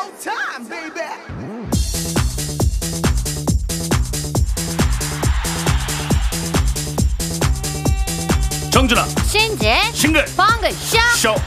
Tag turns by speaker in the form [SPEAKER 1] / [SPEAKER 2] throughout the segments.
[SPEAKER 1] showtime, baby.
[SPEAKER 2] 정준아
[SPEAKER 3] 신지의
[SPEAKER 2] 싱글
[SPEAKER 3] 펑크쇼
[SPEAKER 2] 쇼.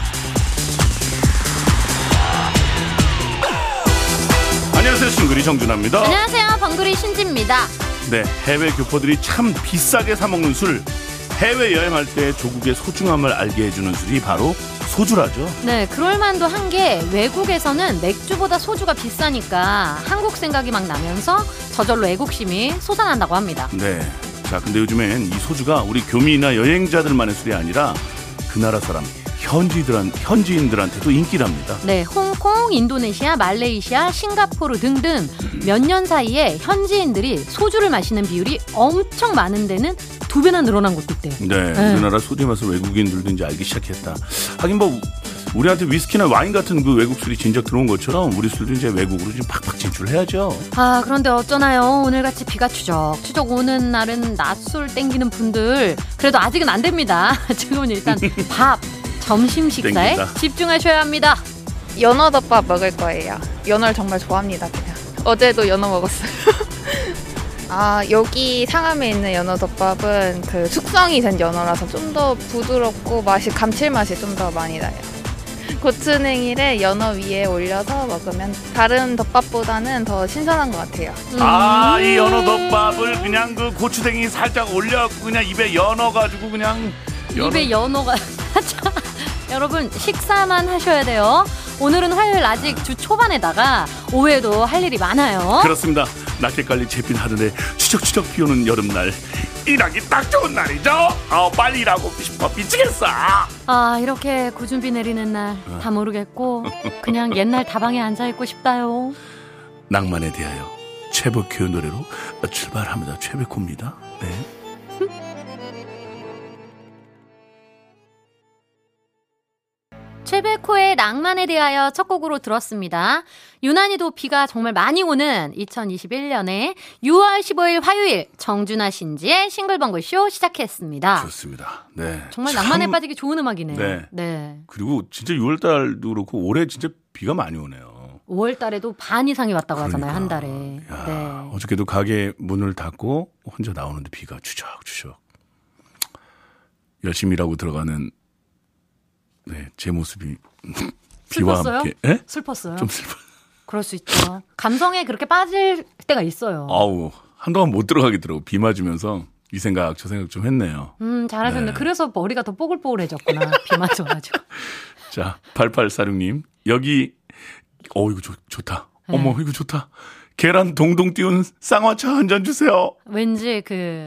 [SPEAKER 2] 안녕하세요, 싱글이 정준하입니다.
[SPEAKER 3] 안녕하세요, 벙구리 신지입니다.
[SPEAKER 2] 네, 해외 교포들이 참 비싸게 사 먹는 술, 해외 여행할 때 조국의 소중함을 알게 해주는 술이 바로 소주라죠.
[SPEAKER 3] 네, 그럴만도 한 게 외국에서는 맥주보다 소주가 비싸니까 한국 생각이 막 나면서 저절로 애국심이 솟아난다고 합니다.
[SPEAKER 2] 네, 자 근데 요즘엔 이 소주가 우리 교민이나 여행자들만의 술이 아니라 그 나라 사람 현지인들한테도 인기랍니다.
[SPEAKER 3] 네, 홍콩, 인도네시아, 말레이시아, 싱가포르 등등 몇 년 사이에 현지인들이 소주를 마시는 비율이 엄청 많은 데는 2배나 늘어난 곳도 있대요.
[SPEAKER 2] 네, 우리나라 소주 맛을 외국인들도 이제 알기 시작했다. 하긴 뭐 우리한테 위스키나 와인 같은 그 외국 술이 진작 들어온 것처럼 우리 술도 이제 외국으로 좀 팍팍 진출해야죠.
[SPEAKER 3] 아, 그런데 어쩌나요? 오늘같이 비가 추적추적 오는 날은 낮술 땡기는 분들 그래도 아직은 안 됩니다. 지금은 일단 밥, 점심 식사에
[SPEAKER 2] 땡긴다.
[SPEAKER 3] 집중하셔야 합니다.
[SPEAKER 4] 연어덮밥 먹을 거예요. 연어를 정말 좋아합니다. 그냥 어제도 연어 먹었어요. 아, 여기 상암에 있는 연어덮밥은 그 숙성이 된 연어라서 좀 더 부드럽고 감칠맛이 좀 더 많이 나요. 고추냉이를 연어 위에 올려서 먹으면 다른 덮밥보다는 더 신선한 것 같아요.
[SPEAKER 2] 아, 이 연어 덮밥을 그냥 그 고추냉이 살짝 올려갖고 그냥 입에 연어가지고 그냥
[SPEAKER 3] 입에 연어가 여러분 식사만 하셔야 돼요. 오늘은 화요일 아직 주 초반에다가 오후에도 할 일이 많아요.
[SPEAKER 2] 그렇습니다. 낙엽깔리 잿빛 하늘에 추적추적 비오는 여름날, 일하기 딱 좋은 날이죠. 빨리 일하고 싶어 미치겠어.
[SPEAKER 3] 아, 이렇게 구준비 내리는 날 다 모르겠고 그냥 옛날 다방에 앉아있고 싶다요.
[SPEAKER 2] 낭만에 대하여 최백호의 노래로 출발합니다. 최백호입니다. 네.
[SPEAKER 3] 최백호의 낭만에 대하여 첫 곡으로 들었습니다. 유난히도 비가 정말 많이 오는 2021년에 6월 15일 화요일 정준하 신지의 싱글벙글쇼 시작했습니다.
[SPEAKER 2] 좋습니다. 네.
[SPEAKER 3] 정말 낭만에 빠지기 좋은 음악이네요.
[SPEAKER 2] 네.
[SPEAKER 3] 네.
[SPEAKER 2] 그리고 진짜 6월달도 그렇고 올해 진짜 비가 많이 오네요.
[SPEAKER 3] 5월 달에도 반 이상이 왔다고 하잖아요. 한 달에.
[SPEAKER 2] 야,
[SPEAKER 3] 네.
[SPEAKER 2] 어저께도 가게 문을 닫고 혼자 나오는데 비가 추적추적. 열심히 일하고 들어가는 제 모습이 비와
[SPEAKER 3] 슬펐어요?
[SPEAKER 2] 함께. 에?
[SPEAKER 3] 슬펐어요?
[SPEAKER 2] 좀 슬퍼.
[SPEAKER 3] 그럴 수 있죠. 감성에 그렇게 빠질 때가 있어요.
[SPEAKER 2] 아우, 한동안 못 들어가겠더라고. 비 맞으면서 이 생각 저 생각 좀 했네요.
[SPEAKER 3] 잘하셨네.
[SPEAKER 2] 네.
[SPEAKER 3] 그래서 머리가 더 뽀글뽀글해졌구나. 비 맞아가지고.
[SPEAKER 2] 자, 8846님. 여기 이거 좋다.
[SPEAKER 3] 네.
[SPEAKER 2] 어머, 이거 좋다. 계란 동동 띄운 쌍화차 한 잔 주세요.
[SPEAKER 3] 왠지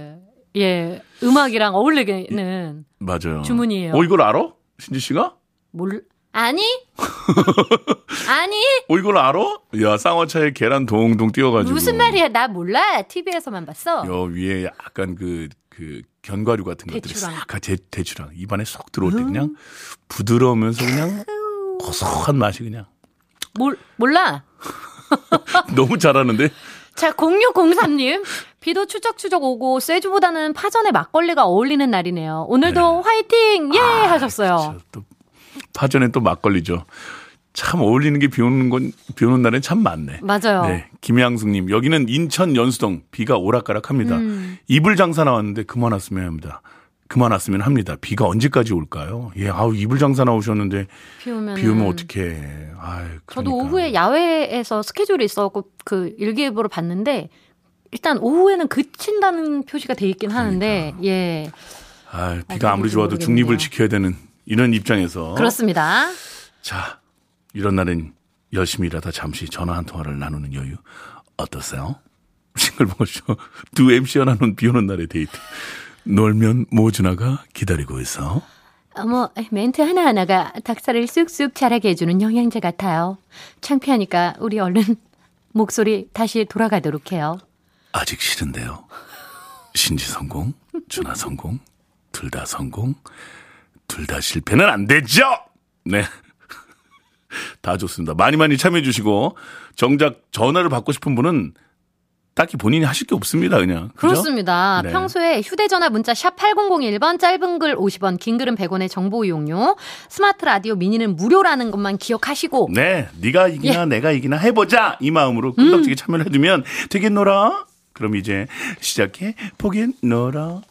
[SPEAKER 3] 음악이랑 어울리는
[SPEAKER 2] 맞아요.
[SPEAKER 3] 주문이에요.
[SPEAKER 2] 이걸 알아? 신지 씨가?
[SPEAKER 3] 아니? 아니?
[SPEAKER 2] 이걸 알아? 야, 쌍화차에 계란 동동 띄워가지고.
[SPEAKER 3] 무슨 말이야? 나 몰라. TV에서만 봤어.
[SPEAKER 2] 여 위에 약간 그 견과류 같은 것들이
[SPEAKER 3] 대추랑.
[SPEAKER 2] 싹 대추랑 입안에 쏙 들어올 때 그냥 부드러우면서 그냥 고소한 맛이 그냥.
[SPEAKER 3] 몰라.
[SPEAKER 2] 너무 잘하는데?
[SPEAKER 3] 자, 0603님. 비도 추적추적 오고 쇠주보다는 파전에 막걸리가 어울리는 날이네요. 오늘도 화이팅! 예! 하셨어요.
[SPEAKER 2] 그렇죠. 또 파전에 또 막걸리죠. 참 어울리는 게 비 오는 날엔 참 많네.
[SPEAKER 3] 맞아요.
[SPEAKER 2] 네, 김양숙님. 여기는 인천 연수동 비가 오락가락합니다. 이불 장사 나왔는데 그만 왔으면 합니다. 비가 언제까지 올까요? 이불 장사 나오셨는데 비 오면 어떡해.
[SPEAKER 3] 저도 오후에 야외에서 스케줄이 있어서 그 일기예보를 봤는데 일단 오후에는 그친다는 표시가 돼 있긴 하는데
[SPEAKER 2] 비가 아무리 좋아도 중립을 지켜야 되는 이런 입장에서
[SPEAKER 3] 그렇습니다.
[SPEAKER 2] 자, 이런 날은 열심히 일하다 잠시 전화 한 통화를 나누는 여유 어떠세요? 싱글벙글쇼 두 MC가 나눈 비 오는 날의 데이트. 놀면 모준아가 기다리고 있어.
[SPEAKER 3] 멘트 하나하나가 닭살을 쑥쑥 자라게 해주는 영양제 같아요. 창피하니까 우리 얼른 목소리 다시 돌아가도록 해요.
[SPEAKER 2] 아직 싫은데요. 신지 성공, 준아 성공, 둘 다 성공, 둘 다 실패는 안 되죠. 네, 다 좋습니다. 많이 참여해 주시고 정작 전화를 받고 싶은 분은 딱히 본인이 하실 게 없습니다. 그냥. 그죠?
[SPEAKER 3] 그렇습니다.
[SPEAKER 2] 네.
[SPEAKER 3] 평소에 휴대전화 문자 샵 8001번 짧은 글 50원 긴 글은 100원의 정보 이용료 스마트 라디오 미니는 무료라는 것만 기억하시고
[SPEAKER 2] 네, 네가 이기나 내가 이기나 해보자 이 마음으로 끈덕지게 참여를 해두면 되겠노라. 그럼 이제 시작해 보겠노라.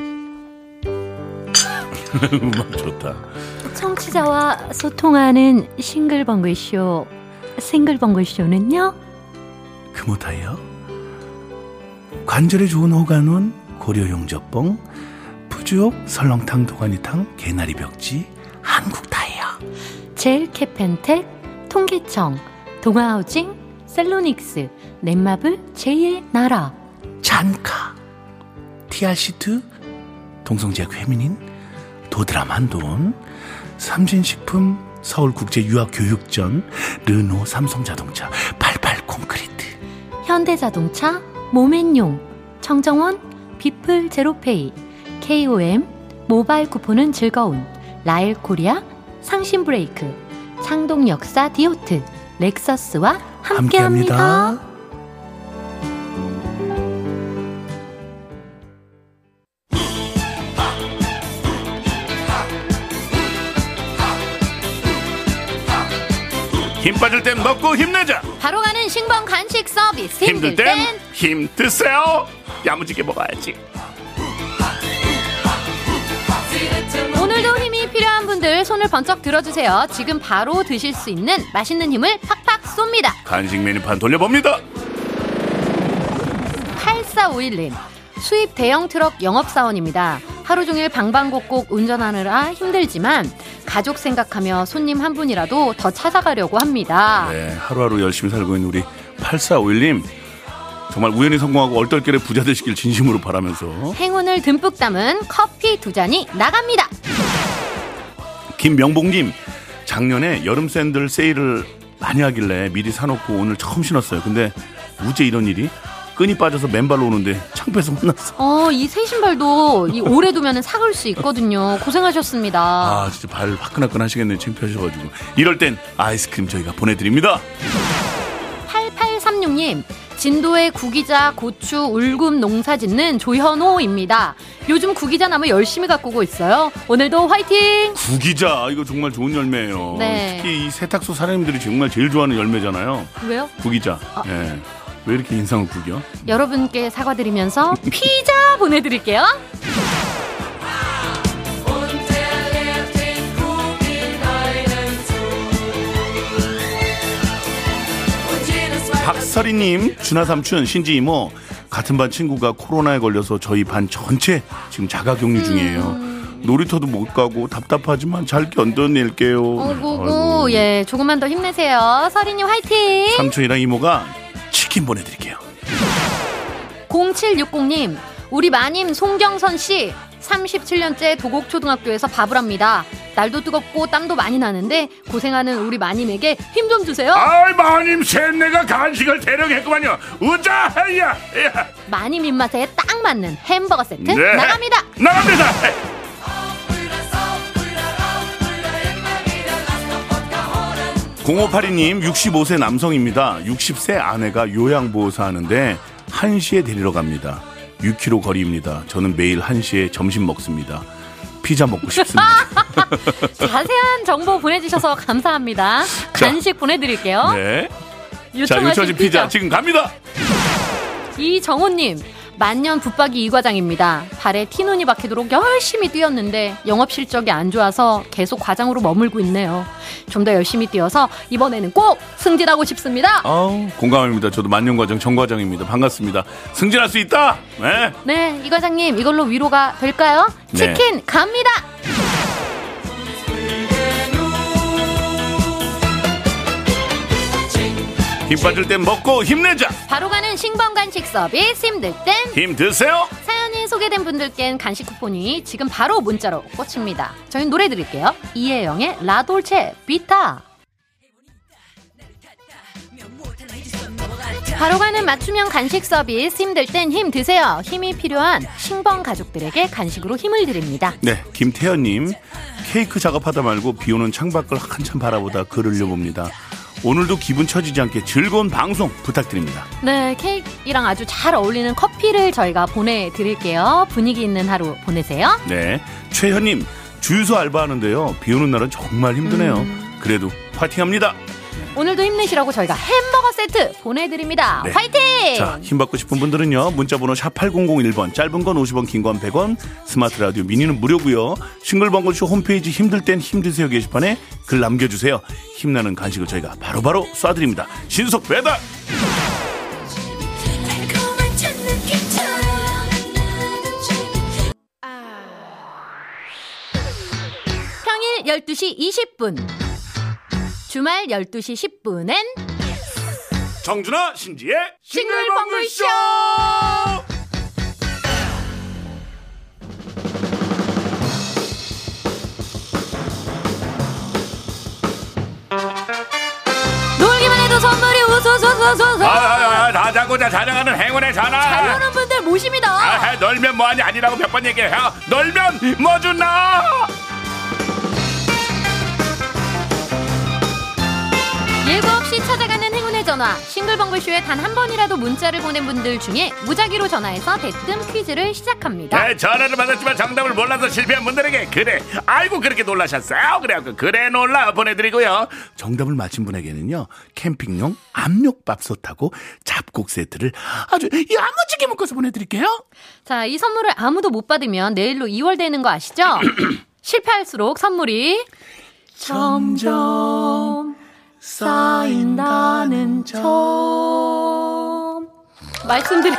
[SPEAKER 2] 음악 좋다.
[SPEAKER 3] 청취자와 소통하는 싱글벙글쇼. 싱글벙글쇼는요?
[SPEAKER 2] 금호타이어 관절에 좋은 호간원 고려용접봉 푸주옥 설렁탕 도가니탕 개나리 벽지 한국타이어
[SPEAKER 3] 젤케펜텍 통계청 동아하우징 셀로닉스 넷마블 제1의 나라
[SPEAKER 2] 잔카 티아시트 동성제약 회민인 도드라만돈 삼진식품 서울국제유학교육전 르노 삼성자동차 88 콘크리트
[SPEAKER 3] 현대자동차 모멘용 청정원 비플 제로페이 KOM 모바일 쿠폰은 즐거운 라일코리아 상신브레이크 창동역사 디오트 렉서스와 함께합니다.
[SPEAKER 2] 힘 빠질 땐 먹고 힘내자.
[SPEAKER 3] 바로 가는 신봉 간식 서비스
[SPEAKER 2] 힘들 땐 힘 드세요. 야무지게 먹어야지.
[SPEAKER 3] 오늘도 힘이 필요한 분들 손을 번쩍 들어주세요. 지금 바로 드실 수 있는 맛있는 힘을 팍팍 쏩니다.
[SPEAKER 2] 간식 메뉴판 돌려봅니다.
[SPEAKER 3] 8451님 수입 대형 트럭 영업사원입니다. 하루 종일 방방곡곡 운전하느라 힘들지만 가족 생각하며 손님 한 분이라도 더 찾아가려고 합니다.
[SPEAKER 2] 네, 하루하루 열심히 살고 있는 우리 8451님 정말 우연히 성공하고 얼떨결에 부자 되시길 진심으로 바라면서
[SPEAKER 3] 행운을 듬뿍 담은 커피 2잔이 나갑니다.
[SPEAKER 2] 김명복님 작년에 여름 샌들 세일을 많이 하길래 미리 사놓고 오늘 처음 신었어요. 근데 어째 이런 일이? 끈이 빠져서 맨발로 오는데 창피해서 혼났어.
[SPEAKER 3] 이 새 신발도 오래 두면 삭을 수 있거든요. 고생하셨습니다.
[SPEAKER 2] 아 진짜 발 화끈화끈 하시겠네요. 창피하셔가지고. 이럴 땐 아이스크림 저희가 보내드립니다.
[SPEAKER 3] 8836님 진도의 구기자 고추 울금 농사 짓는 조현호입니다. 요즘 구기자 나무 열심히 가꾸고 있어요. 오늘도 화이팅!
[SPEAKER 2] 구기자 이거 정말 좋은 열매예요.
[SPEAKER 3] 네.
[SPEAKER 2] 특히 이 세탁소 사장님들이 정말 제일 좋아하는 열매잖아요.
[SPEAKER 3] 왜요?
[SPEAKER 2] 구기자. 예. 왜 이렇게 인상을 구겨?
[SPEAKER 3] 여러분께 사과드리면서 피자 보내드릴게요.
[SPEAKER 2] 박설이님, 준하삼촌, 신지이모 같은 반 친구가 코로나에 걸려서 저희 반 전체 지금 자가격리 중이에요. 놀이터도 못 가고 답답하지만 잘 견뎌낼게요.
[SPEAKER 3] 오구구 예 조금만 더 힘내세요. 설이님 화이팅.
[SPEAKER 2] 삼촌이랑 이모가 치킨 보내드릴게요.
[SPEAKER 3] 0760님 우리 마님 송경선 씨 37년째 도곡초등학교에서 밥을 합니다. 날도 뜨겁고 땀도 많이 나는데 고생하는 우리 마님에게 힘 좀 주세요.
[SPEAKER 2] 아이 마님 셋내가 간식을 대령했구만요. 우자 야
[SPEAKER 3] 마님 입맛에 딱 맞는 햄버거 세트
[SPEAKER 2] 네.
[SPEAKER 3] 나갑니다.
[SPEAKER 2] 0582님 65세 남성입니다. 60세 아내가 요양보호사 하는데 1시에 데리러 갑니다. 6km 거리입니다. 저는 매일 1시에 점심 먹습니다. 피자 먹고 싶습니다.
[SPEAKER 3] 자세한 정보 보내주셔서 감사합니다. 간식 보내드릴게요.
[SPEAKER 2] 네. 자, 요청하신 피자 지금 갑니다.
[SPEAKER 3] 이정호님 만년 붙박이 이과장입니다. 발에 티눈이 박히도록 열심히 뛰었는데 영업 실적이 안 좋아서 계속 과장으로 머물고 있네요. 좀 더 열심히 뛰어서 이번에는 꼭 승진하고 싶습니다.
[SPEAKER 2] 공감합니다. 저도 만년과장 정과장입니다. 반갑습니다. 승진할 수 있다. 네.
[SPEAKER 3] 네, 이과장님 이걸로 위로가 될까요?
[SPEAKER 2] 네.
[SPEAKER 3] 치킨 갑니다.
[SPEAKER 2] 힘 빠질 땐 먹고 힘내자.
[SPEAKER 3] 바로 가는 신번간식 서비스 힘들 땐
[SPEAKER 2] 힘 드세요.
[SPEAKER 3] 사연이 소개된 분들께는 간식 쿠폰이 지금 바로 문자로 꽂힙니다. 저희는 노래 드릴게요. 이혜영의 라돌체 비타. 바로 가는 맞춤형 간식 서비스 힘들 땐 힘 드세요. 힘이 필요한 신번 가족들에게 간식으로 힘을 드립니다.
[SPEAKER 2] 네, 김태현님 케이크 작업하다 말고 비오는 창밖을 한참 바라보다 글을 읽어봅니다. 오늘도 기분 처지지 않게 즐거운 방송 부탁드립니다.
[SPEAKER 3] 네, 케이크랑 아주 잘 어울리는 커피를 저희가 보내드릴게요. 분위기 있는 하루 보내세요.
[SPEAKER 2] 네, 최현님 주유소 알바하는데요. 비 오는 날은 정말 힘드네요. 그래도 파이팅합니다.
[SPEAKER 3] 오늘도 힘내시라고 저희가 햄버거 세트 보내드립니다.
[SPEAKER 2] 네.
[SPEAKER 3] 화이팅!
[SPEAKER 2] 자, 힘받고 싶은 분들은요. 문자번호 샵8001번, 짧은 건 50원, 긴 건 100원, 스마트 라디오 미니는 무료고요. 싱글벙글쇼 홈페이지 힘들 땐 힘드세요 게시판에 글 남겨주세요. 힘나는 간식을 저희가 바로바로 쏴드립니다. 신속 배달!
[SPEAKER 3] 평일 12시 20분, 주말 12시 10분엔
[SPEAKER 2] 정준하 신지의
[SPEAKER 3] 싱글벙글쇼! 놀기만 해도 선물이 우수수수수수.
[SPEAKER 2] 다 자고 자장하는 행운의 전화.
[SPEAKER 3] 잘 노는 분들 모십니다.
[SPEAKER 2] 놀면 뭐하니 아니라고 몇 번 얘기해요. 놀면 뭐 주나.
[SPEAKER 3] 7시 찾아가는 행운의 전화, 싱글벙글쇼에 단 한 번이라도 문자를 보낸 분들 중에 무작위로 전화해서 대뜸 퀴즈를 시작합니다.
[SPEAKER 2] 네, 전화를 받았지만 정답을 몰라서 실패한 분들에게 그래 아이고 그렇게 놀라셨어요. 그래갖고 그래 놀라 보내드리고요. 정답을 맞힌 분에게는요, 캠핑용 압력밥솥하고 잡곡 세트를 아주 야무지게 묶어서 보내드릴게요.
[SPEAKER 3] 자, 이 선물을 아무도 못 받으면 내일로 2월 되는 거 아시죠? 실패할수록 선물이 점점 쌓인다는 점 말씀드리고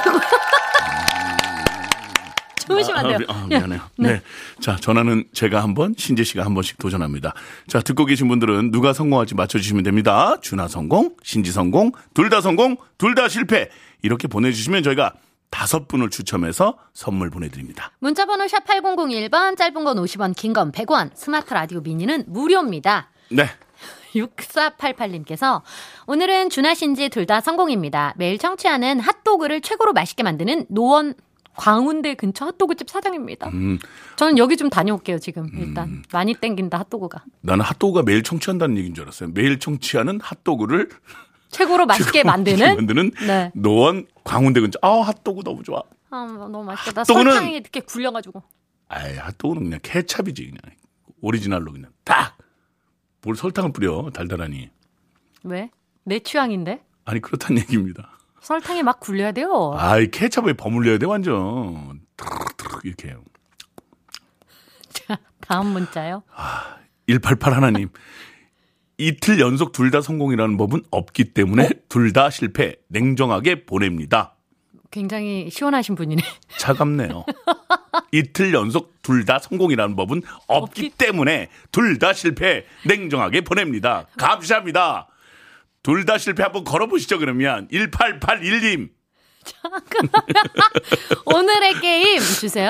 [SPEAKER 3] 좋으시면 안 돼요.
[SPEAKER 2] 미안해요. 네. 자, 전화는 제가 한 번, 신재 씨가 한 번씩 도전합니다. 자, 듣고 계신 분들은 누가 성공할지 맞춰주시면 됩니다. 준하 성공, 신지 성공, 둘 다 성공, 둘 다 실패. 이렇게 보내주시면 저희가 5분을 추첨해서 선물 보내드립니다.
[SPEAKER 3] 문자번호 샵 8001번, 짧은 건 50원, 긴 건 100원, 스마트 라디오 미니는 무료입니다.
[SPEAKER 2] 네.
[SPEAKER 3] 6488님께서 오늘은 준하 신지 둘 다 성공입니다. 매일 청취하는 핫도그를 최고로 맛있게 만드는 노원 광운대 근처 핫도그집 사장입니다. 저는 여기 좀 다녀올게요. 지금 일단 많이 땡긴다 핫도그가.
[SPEAKER 2] 나는 핫도그가 매일 청취한다는 얘기인 줄 알았어요. 매일 청취하는 핫도그를
[SPEAKER 3] 최고로 맛있게 만드는 네.
[SPEAKER 2] 노원 광운대 근처. 아, 핫도그 너무 좋아.
[SPEAKER 3] 아, 너무 맛있겠다.
[SPEAKER 2] 핫도그는,
[SPEAKER 3] 설탕이 이렇게 굴려가지고.
[SPEAKER 2] 아이, 핫도그는 그냥 케찹이지 그냥. 오리지널로 그냥 딱. 뭘 설탕을 뿌려 달달하니.
[SPEAKER 3] 왜? 내 취향인데?
[SPEAKER 2] 아니 그렇다는 얘기입니다.
[SPEAKER 3] 설탕이 막 굴려야 돼요.
[SPEAKER 2] 아이 케찹에 버물려야 돼 완전. 이렇게 해요.
[SPEAKER 3] 자, 다음 문자요.
[SPEAKER 2] 188 하나님. 이틀 연속 둘 다 성공이라는 법은 없기 때문에 둘 다 실패. 냉정하게 보냅니다.
[SPEAKER 3] 굉장히 시원하신 분이네.
[SPEAKER 2] 차갑네요. 이틀 연속 둘 다 성공이라는 법은 없기 때문에 둘 다 실패. 냉정하게 보냅니다. 감사합니다. 둘 다 실패 한번 걸어보시죠 그러면. 1881님.
[SPEAKER 3] 잠깐만. 오늘의 게임 주세요.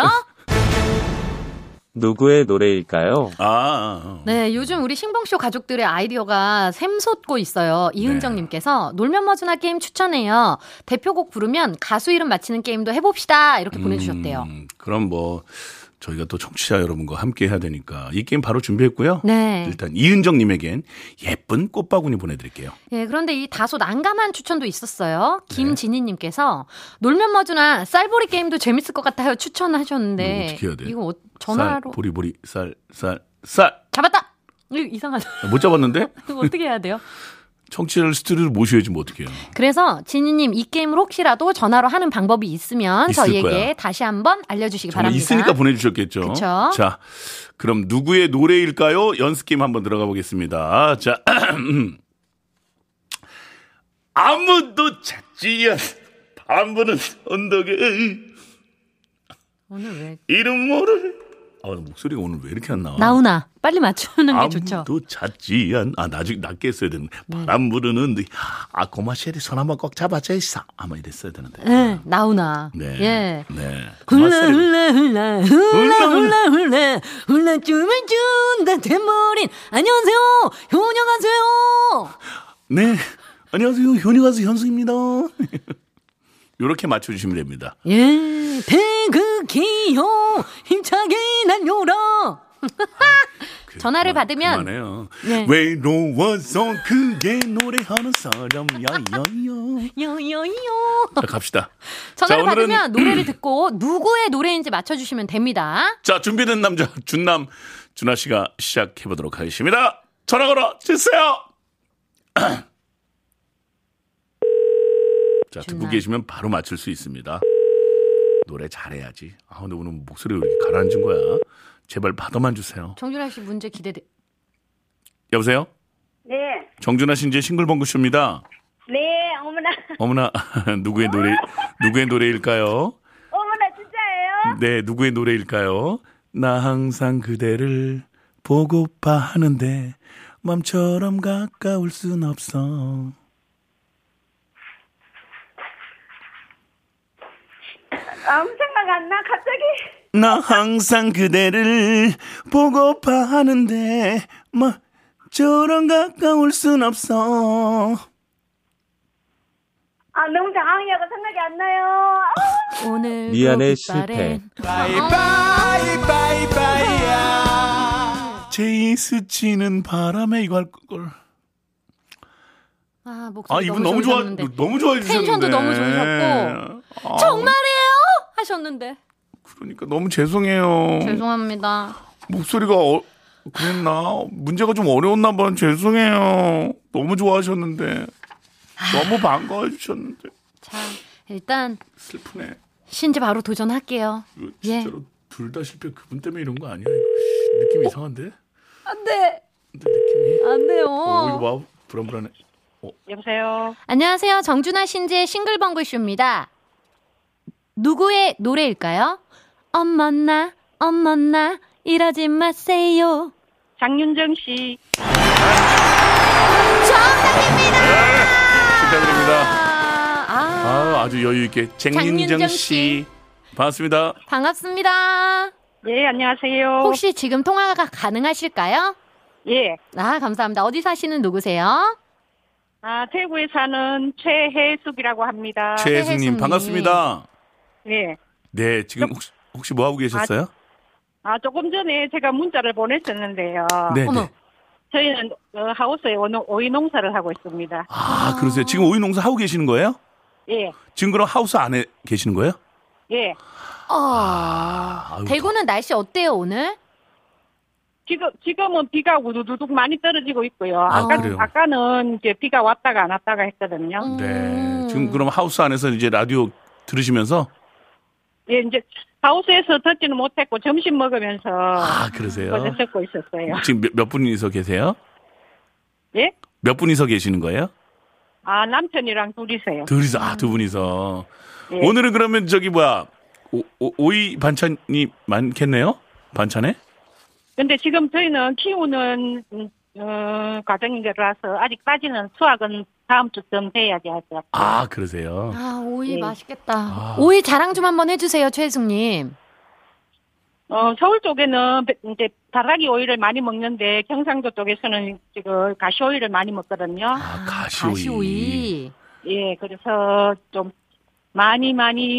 [SPEAKER 1] 누구의 노래일까요?
[SPEAKER 3] 네, 요즘 우리 싱벙쇼 가족들의 아이디어가 샘솟고 있어요. 이은정님께서 놀면 뭐주나 게임 추천해요. 대표곡 부르면 가수 이름 맞히는 게임도 해봅시다. 이렇게 보내주셨대요.
[SPEAKER 2] 그럼 뭐 저희가 또 청취자 여러분과 함께 해야 되니까 이 게임 바로 준비했고요.
[SPEAKER 3] 네.
[SPEAKER 2] 일단 이은정님에겐 예쁜 꽃바구니 보내드릴게요.
[SPEAKER 3] 네, 그런데 이 다소 난감한 추천도 있었어요. 김진희님께서 놀면 뭐주나 쌀보리 게임도 재밌을 것 같아요. 추천하셨는데
[SPEAKER 2] 어떻게 해야 돼?
[SPEAKER 3] 이거 전화로
[SPEAKER 2] 쌀, 보리보리 쌀
[SPEAKER 3] 잡았다. 이거 이상하다.
[SPEAKER 2] 못 잡았는데?
[SPEAKER 3] 이거 어떻게 해야 돼요?
[SPEAKER 2] 청취자를 스튜디오를 모셔야지 뭐 어떻게 해요.
[SPEAKER 3] 그래서 진희님 이 게임을 혹시라도 전화로 하는 방법이 있으면 저희에게
[SPEAKER 2] 거야.
[SPEAKER 3] 다시 한번 알려주시기 바랍니다.
[SPEAKER 2] 있으니까 보내주셨겠죠.
[SPEAKER 3] 그쵸?
[SPEAKER 2] 자, 그럼 누구의 노래일까요? 연습 게임 한번 들어가 보겠습니다. 자, 아무도 찾지 않은 밤부는 언덕에
[SPEAKER 3] 오늘 왜
[SPEAKER 2] 이름 모를 목소리가 오늘 왜 이렇게 안 나와?
[SPEAKER 3] 나오나 빨리 맞추는 게 좋죠.
[SPEAKER 2] 아무도 찾지 않. 나중에 낮게 했어야 되는데 바람 부르는 고마쉐리 손 한번 꼭 잡아줘 있어. 아마 이랬어야 되는데.
[SPEAKER 3] 네, 나오나.
[SPEAKER 2] 네.
[SPEAKER 3] 예.
[SPEAKER 2] 네.
[SPEAKER 3] 훌라 훌라 훌라 훌라 훌라 훌라 훌라 춤을 춘다 탬버린. 안녕하세요. 효녀가세요.
[SPEAKER 2] 네. 안녕하세요. 효녀가수 현수입니다. 요렇게 맞춰주시면 됩니다.
[SPEAKER 3] 예, 태극기요 힘차게 날려라. 전화를 받으면
[SPEAKER 2] 그만해요.
[SPEAKER 3] 네.
[SPEAKER 2] 외로워서 그게 노래하는 사람
[SPEAKER 3] 요요요.
[SPEAKER 2] 자, 갑시다.
[SPEAKER 3] 전화를
[SPEAKER 2] 자, 오늘은
[SPEAKER 3] 받으면 노래를 듣고 누구의 노래인지 맞춰주시면 됩니다.
[SPEAKER 2] 자, 준비된 남자 준남 준하 씨가 시작해 보도록 하겠습니다. 전화 걸어 주세요. 자, 듣고
[SPEAKER 3] 준남.
[SPEAKER 2] 계시면 바로 맞출 수 있습니다. 노래 잘해야지. 아, 근데 오늘 목소리가 왜 이렇게 가라앉은 거야? 제발 받아만 주세요.
[SPEAKER 3] 정준하 씨 문제 기대돼.
[SPEAKER 2] 여보세요?
[SPEAKER 1] 네.
[SPEAKER 2] 정준하 씨 이제 싱글벙글 쇼입니다.
[SPEAKER 1] 네, 어머나.
[SPEAKER 2] 어머나, 누구의 노래일까요?
[SPEAKER 1] 어머나, 진짜예요?
[SPEAKER 2] 네, 누구의 노래일까요? 나 항상 그대를 보고파 하는데 맘처럼 가까울 순 없어.
[SPEAKER 1] 아무 생각 안 나, 갑자기.
[SPEAKER 2] 나 항상 그대를 보고파 하는데 맘처럼 가까울 순 없어.
[SPEAKER 1] 아, 너무 당황해서 생각이 안 나요.
[SPEAKER 3] 오늘
[SPEAKER 5] 미안해, 실패.
[SPEAKER 2] 제이 스치는 바람에 이거 할 걸.
[SPEAKER 3] 아, 목소리
[SPEAKER 2] 이분 너무 좋아해 주셨는데.
[SPEAKER 3] 텐션도 너무 좋으셨고 정말이에요 하셨는데
[SPEAKER 2] 그러니까 너무 죄송해요.
[SPEAKER 3] 죄송합니다.
[SPEAKER 2] 목소리가 그랬나? 문제가 좀 어려웠나 봐. 죄송해요. 너무 좋아하셨는데. 너무 반가워해 주셨는데.
[SPEAKER 3] 자, 일단
[SPEAKER 2] 슬프네.
[SPEAKER 3] 신지 바로 도전할게요.
[SPEAKER 2] 이거
[SPEAKER 3] 예.
[SPEAKER 2] 진짜로 둘 다 실패. 그분 때문에 이런 거 아니야? 이거 느낌이 이상한데?
[SPEAKER 3] 안돼,
[SPEAKER 2] 근데 느낌이.
[SPEAKER 3] 안 돼요.
[SPEAKER 2] 이거 봐. 불안불안해.
[SPEAKER 1] 여보세요?
[SPEAKER 3] 안녕하세요. 정준하 신지의 싱글벙글 쇼입니다. 누구의 노래일까요? 어머나 이러지 마세요.
[SPEAKER 1] 장윤정 씨.
[SPEAKER 3] 정답입니다.
[SPEAKER 2] 축하드립니다. 아주 여유 있게 장윤정 씨. 반갑습니다.
[SPEAKER 3] 반갑습니다.
[SPEAKER 1] 예, 안녕하세요.
[SPEAKER 3] 혹시 지금 통화가 가능하실까요?
[SPEAKER 1] 예.
[SPEAKER 3] 아, 감사합니다. 어디 사시는 누구세요?
[SPEAKER 1] 대구에 사는 최혜숙이라고 합니다.
[SPEAKER 2] 최혜숙님
[SPEAKER 3] 최혜숙님.
[SPEAKER 2] 반갑습니다.
[SPEAKER 1] 예.
[SPEAKER 2] 네, 지금 혹시 뭐 하고 계셨어요?
[SPEAKER 1] 조금 전에 제가 문자를 보냈었는데요.
[SPEAKER 2] 네.
[SPEAKER 3] 어머.
[SPEAKER 2] 네.
[SPEAKER 1] 저희는 하우스에 오이 농사를 하고 있습니다.
[SPEAKER 2] 그러세요. 지금 오이 농사 하고 계시는 거예요?
[SPEAKER 1] 예.
[SPEAKER 2] 지금 그럼 하우스 안에 계시는 거예요?
[SPEAKER 1] 예.
[SPEAKER 2] 아유,
[SPEAKER 3] 대구는 날씨 어때요, 오늘?
[SPEAKER 1] 지금은 비가 우두두둑 많이 떨어지고 있고요.
[SPEAKER 2] 그래요?
[SPEAKER 1] 아까는 이제 비가 왔다가 안 왔다가 했거든요.
[SPEAKER 2] 네. 지금 그럼 하우스 안에서 이제 라디오 들으시면서?
[SPEAKER 1] 예, 이제 하우스에서 듣지는 못했고 점심 먹으면서
[SPEAKER 2] 그러세요?
[SPEAKER 1] 어제 듣고 있었어요.
[SPEAKER 2] 지금 몇 분이서 계세요?
[SPEAKER 1] 예?
[SPEAKER 2] 몇 분이서 계시는 거예요?
[SPEAKER 1] 남편이랑 둘이세요.
[SPEAKER 2] 두 분이서.
[SPEAKER 1] 예.
[SPEAKER 2] 오늘은 그러면 오이 반찬이 많겠네요? 반찬에?
[SPEAKER 1] 근데 지금 저희는 키우는 과정이라서 아직까지는 수확은 다음 주쯤 돼야지 하죠.
[SPEAKER 2] 그러세요?
[SPEAKER 3] 오이
[SPEAKER 1] 네.
[SPEAKER 3] 맛있겠다. 오이 자랑 좀 한번 해주세요, 최혜숙님.
[SPEAKER 1] 서울 쪽에는 이제 다라기 오이를 많이 먹는데 경상도 쪽에서는 지금 가시 오이를 많이 먹거든요.
[SPEAKER 2] 가시오이.
[SPEAKER 3] 가시오이.
[SPEAKER 1] 예, 그래서 좀 많이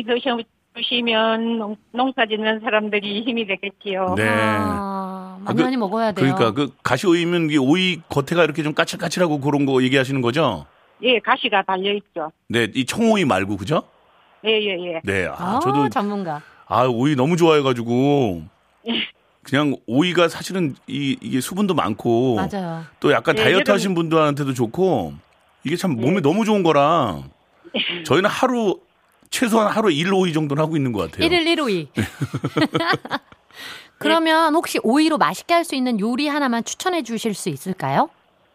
[SPEAKER 1] 드셔주시면 농사 짓는 사람들이 힘이 되겠지요.
[SPEAKER 2] 네.
[SPEAKER 3] 많이 먹어야 돼요.
[SPEAKER 2] 그러니까 오이면 오이 겉에가 이렇게 좀 까칠까칠하고 그런 거 얘기하시는 거죠?
[SPEAKER 1] 예, 가시가 달려있죠.
[SPEAKER 2] 네, 이 청오이 말고 그죠?
[SPEAKER 1] 예.
[SPEAKER 2] 네, 저도
[SPEAKER 3] 전문가.
[SPEAKER 2] 오이 너무 좋아해가지고 그냥 오이가 사실은 이게 수분도 많고
[SPEAKER 3] 맞아요.
[SPEAKER 2] 또 약간
[SPEAKER 1] 네,
[SPEAKER 2] 다이어트 하신 분들한테도 좋고 이게 참 몸에 너무 좋은 거라 저희는 최소한 하루에 1오이 정도는 하고 있는 것 같아요.
[SPEAKER 3] 1일 1오이. 그러면 혹시 오이로 맛있게 할 수 있는 요리 하나만 추천해 주실 수 있을까요?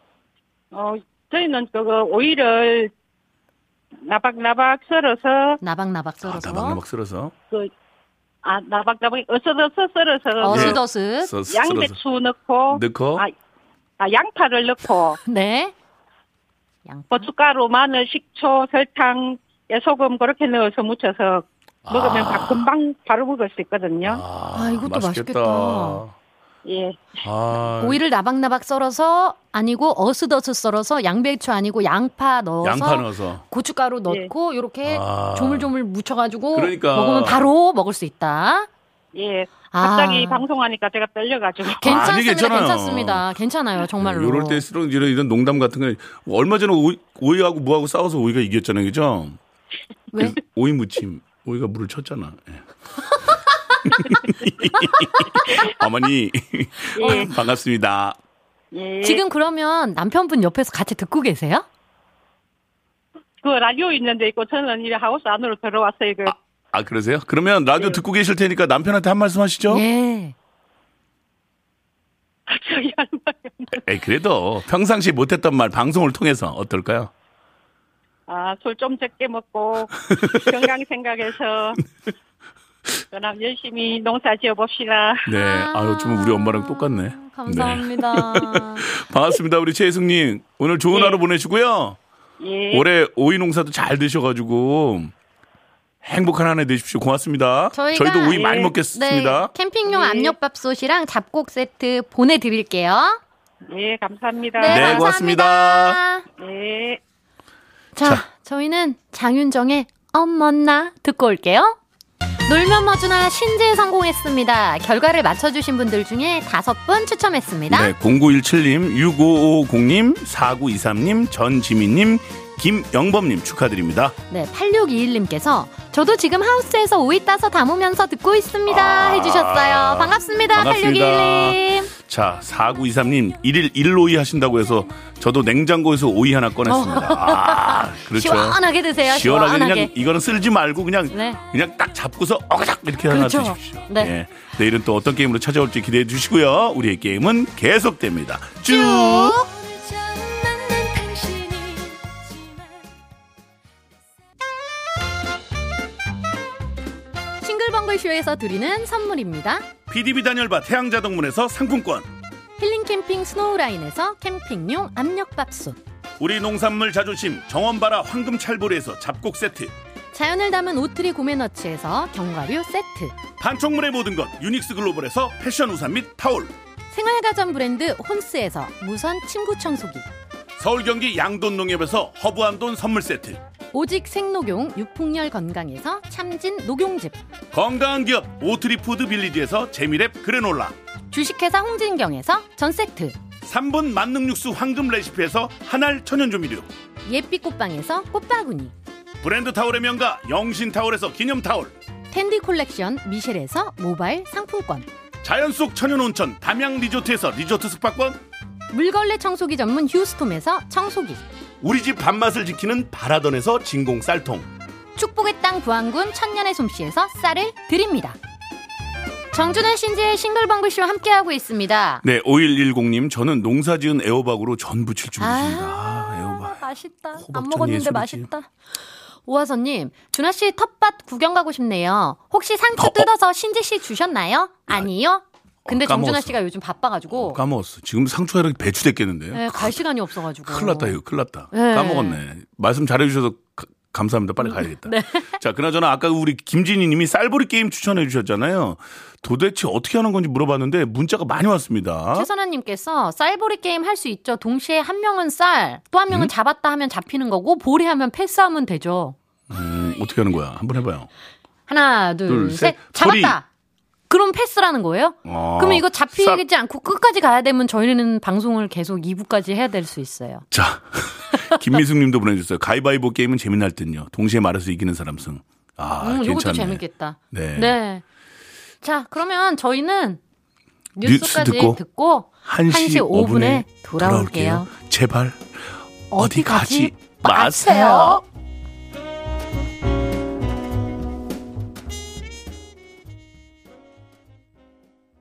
[SPEAKER 1] 저희는 오이를 나박나박 썰어서
[SPEAKER 3] 나박나박 썰어서.
[SPEAKER 2] 나박나박 썰어서.
[SPEAKER 1] 나박나박 어슷어슷 썰어서
[SPEAKER 3] 어슷어슷.
[SPEAKER 1] 양배추 넣고 양파를 넣고
[SPEAKER 3] 네.
[SPEAKER 1] 고춧가루, 마늘, 식초, 설탕, 소금 그렇게 넣어서 무쳐서 먹으면 금방 바로 먹을 수 있거든요.
[SPEAKER 3] 이것도 맛있겠다.
[SPEAKER 1] 예.
[SPEAKER 3] 오이를 나박나박 썰어서 아니고 어슷어슷 썰어서 양배추 아니고 양파 넣어서 고춧가루 넣고 이렇게 조물조물 묻혀가지고
[SPEAKER 2] 그러니까
[SPEAKER 3] 먹으면 바로 먹을 수 있다.
[SPEAKER 1] 예. 갑자기 방송하니까 제가 떨려가지고.
[SPEAKER 3] 괜찮습니다.
[SPEAKER 2] 괜찮아요.
[SPEAKER 3] 괜찮습니다. 괜찮아요. 정말로.
[SPEAKER 2] 이럴 때일수록 이런 농담 같은 거 얼마 전에 오이하고 무하고 싸워서 오이가 이겼잖아요, 그죠?
[SPEAKER 3] 왜?
[SPEAKER 2] 오이 무침. 오이가 물을 쳤잖아. 예. 어머니
[SPEAKER 1] 예.
[SPEAKER 2] 반갑습니다.
[SPEAKER 1] 예.
[SPEAKER 3] 지금 그러면 남편분 옆에서 같이 듣고 계세요?
[SPEAKER 1] 그 라디오 있는데 있고 저는 이 하우스 안으로 들어왔어요.
[SPEAKER 2] 그러세요? 그러면 라디오
[SPEAKER 1] 네.
[SPEAKER 2] 듣고 계실 테니까 남편한테 한 말씀 하시죠.
[SPEAKER 3] 예.
[SPEAKER 1] 저기 할 말이 없는데.
[SPEAKER 2] 에이, 그래도 평상시 못했던 말 방송을 통해서 어떨까요?
[SPEAKER 1] 술 좀 적게 먹고 건강 생각해서 그럼 열심히 농사 지어봅시다.
[SPEAKER 2] 네. 좀 우리 엄마랑 똑같네.
[SPEAKER 3] 감사합니다.
[SPEAKER 2] 네. 반갑습니다. 우리 최혜숙님. 오늘 좋은
[SPEAKER 1] 네.
[SPEAKER 2] 하루 보내시고요.
[SPEAKER 1] 예.
[SPEAKER 2] 올해 오이 농사도 잘 드셔가지고 행복한 한 해 되십시오. 고맙습니다. 저희도 오이 많이 먹겠습니다.
[SPEAKER 3] 네, 캠핑용
[SPEAKER 1] 네.
[SPEAKER 3] 압력밥솥이랑 잡곡 세트 보내드릴게요.
[SPEAKER 1] 예, 감사합니다.
[SPEAKER 3] 네,
[SPEAKER 2] 네,
[SPEAKER 3] 감사합니다.
[SPEAKER 1] 예.
[SPEAKER 3] 자, 저희는 장윤정의 어머나 듣고 올게요. 놀면 뭐주나 신지에 성공했습니다. 결과를 맞춰주신 분들 중에 5분 추첨했습니다.
[SPEAKER 2] 네, 0917님, 6550님, 4923님, 전지민님, 김영범님 축하드립니다.
[SPEAKER 3] 네, 8621님께서 저도 지금 하우스에서 오이 따서 담으면서 듣고 있습니다 해주셨어요. 반갑습니다. 8621님.
[SPEAKER 2] 자, 4923님 1일 1오이 하신다고 해서 저도 냉장고에서 오이 하나 꺼냈습니다. 그렇죠.
[SPEAKER 3] 시원하게 드세요.
[SPEAKER 2] 시원하게
[SPEAKER 3] 시원하게.
[SPEAKER 2] 그냥 이거는 쓸지 말고 그냥
[SPEAKER 3] 네.
[SPEAKER 2] 그냥 딱 잡고서 어그작 이렇게 하나
[SPEAKER 3] 그렇죠.
[SPEAKER 2] 드십시오.
[SPEAKER 3] 네.
[SPEAKER 2] 네. 내일은 또 어떤 게임으로 찾아올지 기대해 주시고요. 우리의 게임은 계속됩니다. 쭉.
[SPEAKER 3] 싱글벙글쇼에서 드리는 선물입니다.
[SPEAKER 2] PDB 단열바 태양자동문에서 상품권,
[SPEAKER 3] 힐링 캠핑 스노우라인에서 캠핑용 압력밥솥,
[SPEAKER 2] 우리 농산물 자존심 정원바라 황금찰보리에서 잡곡 세트,
[SPEAKER 3] 자연을 담은 오트리 고메너츠에서 견과류 세트,
[SPEAKER 2] 반촉물의 모든 것 유닉스 글로벌에서 패션 우산 및 타올,
[SPEAKER 3] 생활가전 브랜드 혼스에서 무선 침구 청소기,
[SPEAKER 2] 서울 경기 양돈농협에서 허브한돈 선물 세트,
[SPEAKER 3] 오직 생녹용 유풍열 건강에서 참진 녹용즙,
[SPEAKER 2] 건강한 기업 오트리푸드 빌리지에서 재미랩 그래놀라,
[SPEAKER 3] 주식회사 홍진경에서 전세트,
[SPEAKER 2] 3분 만능 육수 황금 레시피에서 한알 천연조미료,
[SPEAKER 3] 예빛 꽃방에서 꽃바구니,
[SPEAKER 2] 브랜드 타올의 명가 영신 타올에서 기념 타올,
[SPEAKER 3] 텐디 콜렉션 미셸에서 모바일 상품권,
[SPEAKER 2] 자연 속 천연 온천 담양 리조트에서 리조트 숙박권,
[SPEAKER 3] 물걸레 청소기 전문 휴스톰에서 청소기,
[SPEAKER 2] 우리 집 밥맛을 지키는 바라던에서 진공 쌀통,
[SPEAKER 3] 축복의 땅 부안군 천년의 솜씨에서 쌀을 드립니다. 정준하 신지의 싱글벙글쇼 함께하고 있습니다.
[SPEAKER 2] 네, 5110님 저는 농사지은 애호박으로 전 부칠 준비입니다. 애호박
[SPEAKER 3] 맛있다. 안
[SPEAKER 2] 호박전
[SPEAKER 3] 먹었는데
[SPEAKER 2] 예술이지.
[SPEAKER 3] 맛있다. 오하선님, 준하씨 텃밭 구경 가고 싶네요. 혹시 상추 뜯어서 신지씨 주셨나요? 아니요? 근데
[SPEAKER 2] 까먹었어.
[SPEAKER 3] 정준하씨가 요즘 바빠가지고
[SPEAKER 2] 까먹었어. 지금 상추가 이렇게 배추됐겠는데요.
[SPEAKER 3] 네, 갈 시간이 없어가지고
[SPEAKER 2] 큰일 났다, 이거 큰일 났다.
[SPEAKER 3] 네.
[SPEAKER 2] 까먹었네. 말씀 잘해주셔서 감사합니다. 빨리 가야겠다. 네. 자, 그나저나 아까 우리 김진희 님이 쌀보리 게임 추천해 주셨잖아요. 도대체 어떻게 하는 건지 물어봤는데 문자가 많이 왔습니다.
[SPEAKER 3] 최선아님께서 쌀보리 게임 할 수 있죠. 동시에 한 명은 쌀, 또 한 명은 잡았다 하면 잡히는 거고 보리 하면 패스하면 되죠.
[SPEAKER 2] 어떻게 하는 거야? 한번 해봐요.
[SPEAKER 3] 하나, 둘, 셋.
[SPEAKER 2] 소리.
[SPEAKER 3] 잡았다. 그럼 패스라는 거예요? 그러면 이거 잡히지 않고 끝까지 가야 되면 저희는 방송을 계속 2부까지 해야 될 수 있어요.
[SPEAKER 2] 자, 김미숙 님도 보내주셨어요. 가위바위보 게임은 재미날 듯요. 동시에 말해서 이기는 사람 승. 괜찮네.
[SPEAKER 3] 이것도 재밌겠다.
[SPEAKER 2] 네.
[SPEAKER 3] 네. 자, 그러면 저희는 뉴스까지 듣고 1시 5분에 돌아올게요.
[SPEAKER 2] 제발 어디 가지
[SPEAKER 3] 마세요.